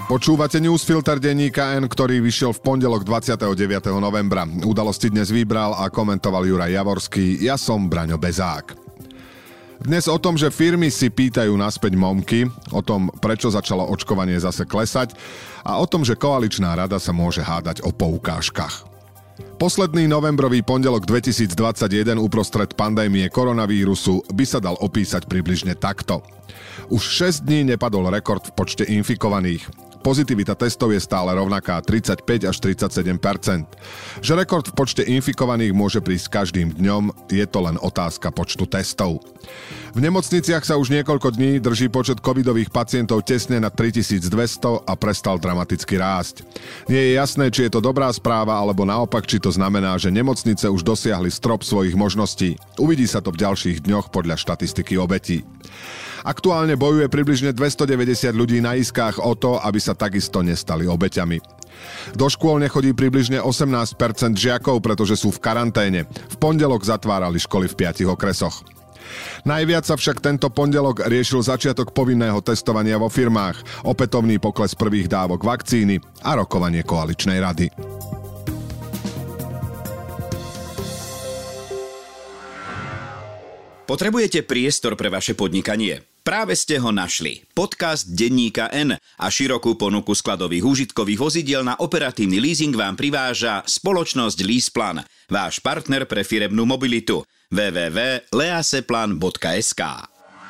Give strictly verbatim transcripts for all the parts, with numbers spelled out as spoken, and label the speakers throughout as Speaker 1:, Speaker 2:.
Speaker 1: Počúvate newsfilter denníka N, ktorý vyšiel v pondelok dvadsiateho deviateho novembra. Udalosti dnes vybral a komentoval Juraj Javorský. Ja som Braňo Bezák. Dnes o tom, že firmy si pýtajú naspäť momky, o tom, prečo začalo očkovanie zase klesať a o tom, že koaličná rada sa môže hádať o poukážkach. Posledný novembrový pondelok dvetisícdvadsaťjeden uprostred pandémie koronavírusu by sa dal opísať približne takto. Už šesť dní nepadol rekord v počte infikovaných. Pozitivita testov je stále rovnaká tridsaťpäť až tridsaťsedem percent. Že rekord v počte infikovaných môže prísť každým dňom, je to len otázka počtu testov. V nemocniciach sa už niekoľko dní drží počet covidových pacientov tesne nad tritisícdvesto a prestal dramaticky rásť. Nie je jasné, či je to dobrá správa, alebo naopak, či to znamená, že nemocnice už dosiahli strop svojich možností. Uvidí sa to v ďalších dňoch podľa štatistiky obetí. Aktuálne bojuje približne dvestodeväťdesiat ľudí na iskách o to, aby sa takisto nestali obeťami. Do škôl nechodí približne osemnásť percent žiakov, pretože sú v karanténe. V pondelok zatvárali školy v piatich okresoch. Najviac sa však tento pondelok riešil začiatok povinného testovania vo firmách, opätovný pokles prvých dávok vakcíny a rokovanie koaličnej rady.
Speaker 2: Potrebujete priestor pre vaše podnikanie? Práve ste ho našli. Podcast denníka N a širokú ponuku skladových užitkových vozidiel na operatívny leasing vám priváža spoločnosť LeasePlan, váš partner pre firemnú mobilitu. w w w bodka leaseplan bodka es ká.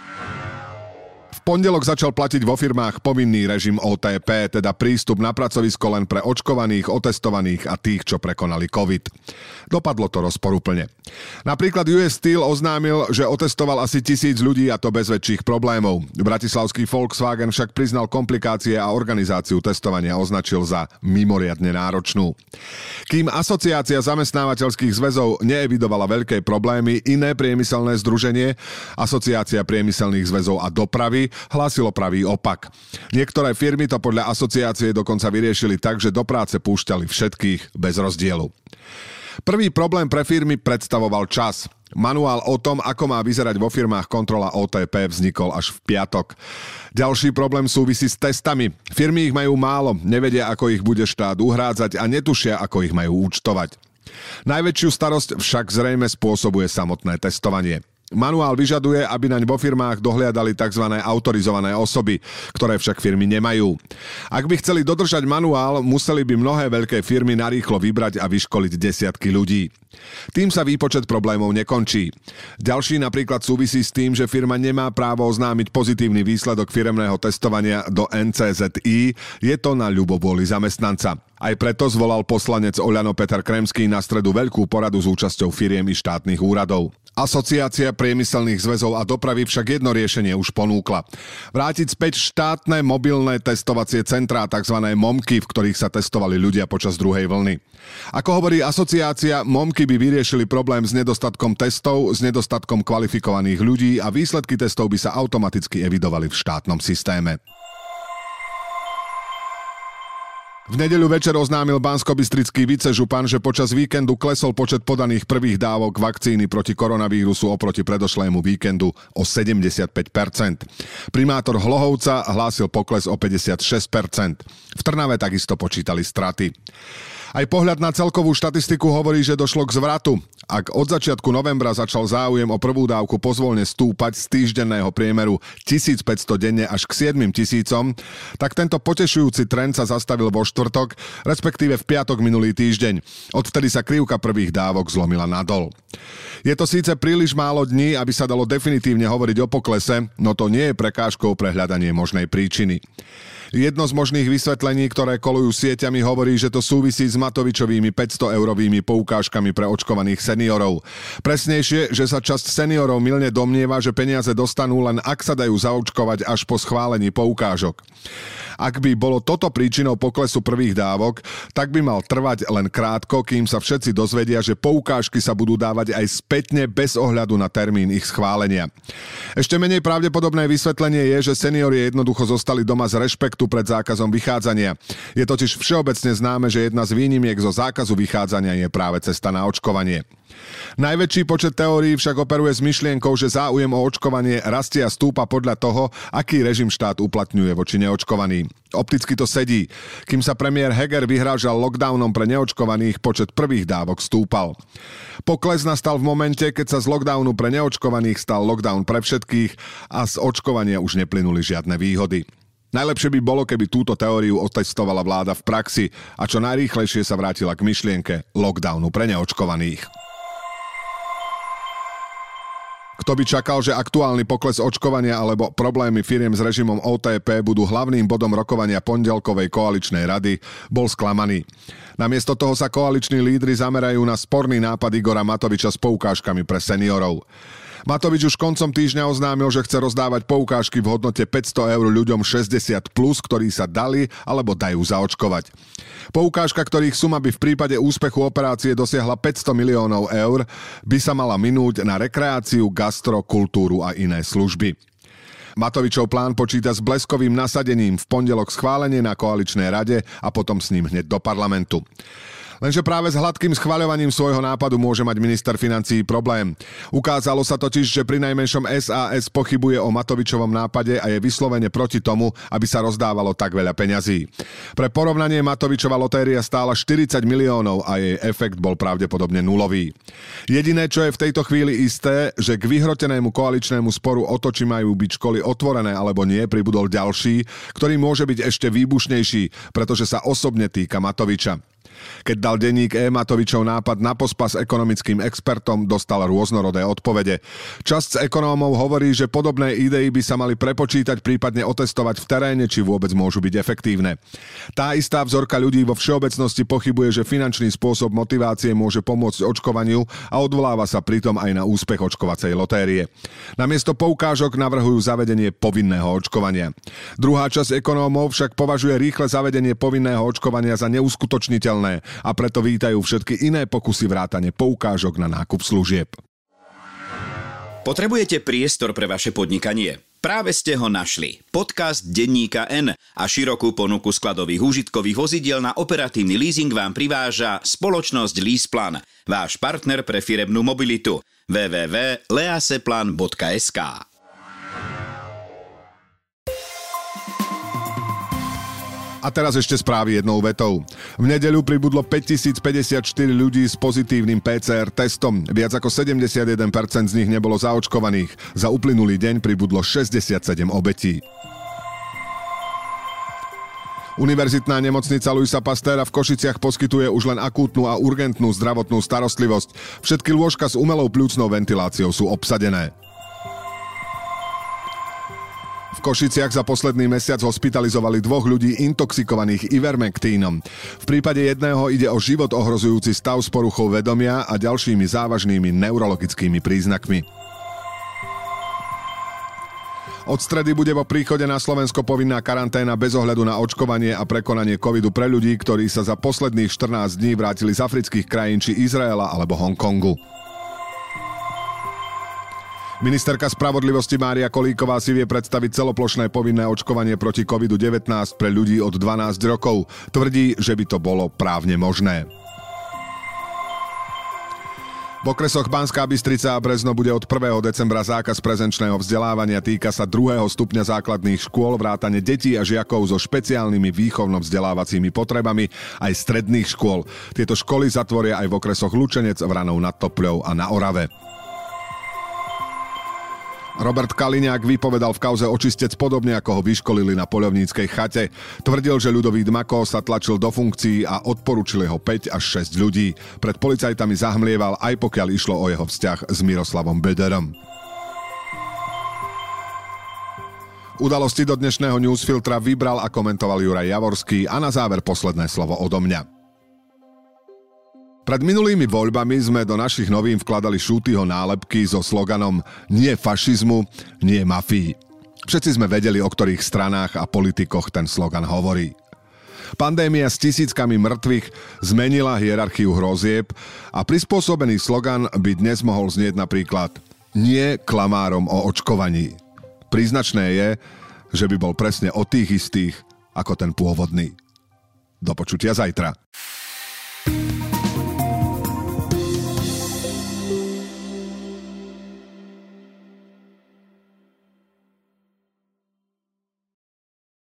Speaker 1: V pondelok začal platiť vo firmách povinný režim ó té pé, teda prístup na pracovisko len pre očkovaných, otestovaných a tých, čo prekonali COVID. Dopadlo to rozporuplne. Napríklad ú es Steel oznámil, že otestoval asi tisíc ľudí a to bez väčších problémov. Bratislavský Volkswagen však priznal komplikácie a organizáciu testovania označil za mimoriadne náročnú. Kým asociácia zamestnávateľských zväzov neevidovala veľké problémy, iné priemyselné združenie, asociácia priemyselných zväzov a dopravy, hlásilo pravý opak. Niektoré firmy to podľa asociácie dokonca vyriešili tak, že do práce púšťali všetkých bez rozdielu. Prvý problém pre firmy predstavoval čas. Manuál o tom, ako má vyzerať vo firmách kontrola ó té pé, vznikol až v piatok. Ďalší problém súvisí s testami. Firmy ich majú málo, nevedia, ako ich bude štát uhrádzať a netušia, ako ich majú účtovať. Najväčšiu starosť však zrejme spôsobuje samotné testovanie. Manuál vyžaduje, aby naň vo firmách dohliadali tzv. Autorizované osoby, ktoré však firmy nemajú. Ak by chceli dodržať manuál, museli by mnohé veľké firmy narýchlo vybrať a vyškoliť desiatky ľudí. Tým sa výpočet problémov nekončí. Ďalší napríklad súvisí s tým, že firma nemá právo oznámiť pozitívny výsledok firemného testovania do en cé zet í, je to na ľubovôli zamestnanca. Aj preto zvolal poslanec Oľano Peter Kremský na stredu veľkú poradu s účasťou firiem i štátnych úradov. Asociácia priemyselných zväzov a dopravy však jedno riešenie už ponúkla. Vrátiť späť štátne mobilné testovacie centrá, tzv. momky, v ktorých sa testovali ľudia počas druhej vlny. Ako hovorí asociácia, momky by vyriešili problém s nedostatkom testov, s nedostatkom kvalifikovaných ľudí a výsledky testov by sa automaticky evidovali v štátnom systéme. V nedeľu večer oznámil banskobystrický vicežupan, že počas víkendu klesol počet podaných prvých dávok vakcíny proti koronavírusu oproti predošlému víkendu o sedemdesiatpäť percent. Primátor Hlohovca hlásil pokles o päťdesiatšesť percent. V Trnave takisto počítali straty. Aj pohľad na celkovú štatistiku hovorí, že došlo k zvratu. Ak od začiatku novembra začal záujem o prvú dávku pozvolne stúpať z týždenného priemeru tisícpäťsto denne až k sedem tisícom, tak tento potešujúci trend sa zastavil vo štvrtok, respektíve v piatok minulý týždeň. Odvtedy sa krivka prvých dávok zlomila nadol. Je to síce príliš málo dní, aby sa dalo definitívne hovoriť o poklese, no to nie je prekážkou pre hľadanie možnej príčiny. Jedno z možných vysvetlení, ktoré kolujú sieťami, hovorí, že to súvisí s Matovičovými päťsto-eurovými poukážkami pre očkovaných seniorov. Presnejšie, že sa časť seniorov mylne domnieva, že peniaze dostanú len ak sa dajú zaočkovať až po schválení poukážok. Ak by bolo toto príčinou poklesu prvých dávok, tak by mal trvať len krátko, kým sa všetci dozvedia, že poukážky sa budú dávať aj spätne bez ohľadu na termín ich schválenia. Ešte menej pravdepodobné vysvetlenie je, že seniori jednoducho zostali doma z rešpektu rešpektu pred zákazom vychádzania. Je totiž všeobecne známe, že jedna z výnimiek zo zákazu vychádzania je práve cesta na očkovanie. Najväčší počet teórií však operuje s myšlienkou, že záujem o očkovanie rastie a stúpa podľa toho, aký režim štát uplatňuje voči neočkovaným. Opticky to sedí. Kým sa premiér Heger vyhrážal lockdownom pre neočkovaných, počet prvých dávok stúpal. Pokles nastal v momente, keď sa z lockdownu pre neočkovaných stal lockdown pre všetkých a z očkovania už neplynuli žiadne výhody. Najlepšie by bolo, keby túto teóriu otestovala vláda v praxi a čo najrýchlejšie sa vrátila k myšlienke lockdownu pre neočkovaných. Kto by čakal, že aktuálny pokles očkovania alebo problémy firiem s režimom ó té pé budú hlavným bodom rokovania pondelkovej koaličnej rady, bol sklamaný. Namiesto toho sa koaliční lídri zamerajú na sporný nápad Igora Matoviča s poukážkami pre seniorov. Matovič už koncom týždňa oznámil, že chce rozdávať poukážky v hodnote päťsto eur ľuďom šesťdesiat plus, ktorí sa dali alebo dajú zaočkovať. Poukážka, ktorých suma by v prípade úspechu operácie dosiahla päťsto miliónov eur, by sa mala minúť na rekreáciu, gastro, kultúru a iné služby. Matovičov plán počíta s bleskovým nasadením v pondelok schválenie na koaličnej rade a potom s ním hneď do parlamentu. Lenže práve s hladkým schvaľovaním svojho nápadu môže mať minister financií problém. Ukázalo sa totiž, že pri najmenšom es a es pochybuje o Matovičovom nápade a je vyslovene proti tomu, aby sa rozdávalo tak veľa peňazí. Pre porovnanie Matovičova lotéria stála štyridsať miliónov a jej efekt bol pravdepodobne nulový. Jediné, čo je v tejto chvíli isté, že k vyhrotenému koaličnému sporu o to, či majú byť školy otvorené alebo nie, pribudol ďalší, ktorý môže byť ešte výbušnejší, pretože sa osobne týka Matoviča. Keď dal denník E Matovičov nápad na pospas ekonomickým expertom, dostal rôznorodé odpovede. Časť z ekonómov hovorí, že podobné idei by sa mali prepočítať, prípadne otestovať v teréne, či vôbec môžu byť efektívne. Tá istá vzorka ľudí vo všeobecnosti pochybuje, že finančný spôsob motivácie môže pomôcť očkovaniu a odvoláva sa pritom aj na úspech očkovacej lotérie. Namiesto poukážok navrhujú zavedenie povinného očkovania. Druhá časť ekonómov však považuje rýchle zavedenie povinného očkovania za neuskutočniteľné a preto vítajú všetky iné pokusy vrátane poukážok na nákup služieb.
Speaker 2: Potrebujete priestor pre vaše podnikanie? Práve ste ho našli. Podcast Denníka N a širokú ponuku skladových úžitkových vozidiel na operatívny leasing vám priváža spoločnosť Leaseplan, váš partner pre firemnú mobilitu. w w w bodka leaseplan bodka es ká.
Speaker 1: A teraz ešte správy jednou vetou. V nedeľu pribudlo päťtisícpäťdesiatštyri ľudí s pozitívnym pé cé er testom. Viac ako sedemdesiatjeden percent z nich nebolo zaočkovaných. Za uplynulý deň pribudlo šesťdesiatsedem obetí. Univerzitná nemocnica Luisa Pastéra v Košiciach poskytuje už len akútnu a urgentnú zdravotnú starostlivosť. Všetky lôžka s umelou pľúcnou ventiláciou sú obsadené. V Košiciach za posledný mesiac hospitalizovali dvoch ľudí intoxikovaných ivermektínom. V prípade jedného ide o život ohrozujúci stav s poruchou vedomia a ďalšími závažnými neurologickými príznakmi. Od stredy bude vo príchode na Slovensko povinná karanténa bez ohľadu na očkovanie a prekonanie covidu pre ľudí, ktorí sa za posledných štrnásť dní vrátili z afrických krajín či Izraela alebo Hongkongu. Ministerka spravodlivosti Mária Kolíková si vie predstaviť celoplošné povinné očkovanie proti kovidu devätnásť pre ľudí od dvanásť rokov. Tvrdí, že by to bolo právne možné. V okresoch Banská Bystrica a Brezno bude od prvého decembra zákaz prezenčného vzdelávania. Týka sa druhého stupňa základných škôl, vrátane detí a žiakov so špeciálnymi výchovno-vzdelávacími potrebami aj stredných škôl. Tieto školy zatvoria aj v okresoch Lučenec, Vranov nad Topľou a na Orave. Robert Kaliňák vypovedal v kauze očistec podobne, ako ho vyškolili na poľovníckej chate. Tvrdil, že Ľudovít Mako sa tlačil do funkcií a odporúčili ho päť až šesť ľudí. Pred policajtami zahmlieval, aj pokiaľ išlo o jeho vzťah s Miroslavom Bederom. Udalosti do dnešného newsfiltra vybral a komentoval Juraj Javorský a na záver posledné slovo odo mňa. Pred minulými voľbami sme do našich novín vkladali Šútyho nálepky so sloganom Nie fašizmu, nie mafii. Všetci sme vedeli, o ktorých stranách a politikoch ten slogan hovorí. Pandémia s tisíckami mŕtvych zmenila hierarchiu hrozieb a prispôsobený slogan by dnes mohol znieť napríklad Nie klamárom o očkovaní. Príznačné je, že by bol presne o tých istých, ako ten pôvodný. Do počutia zajtra.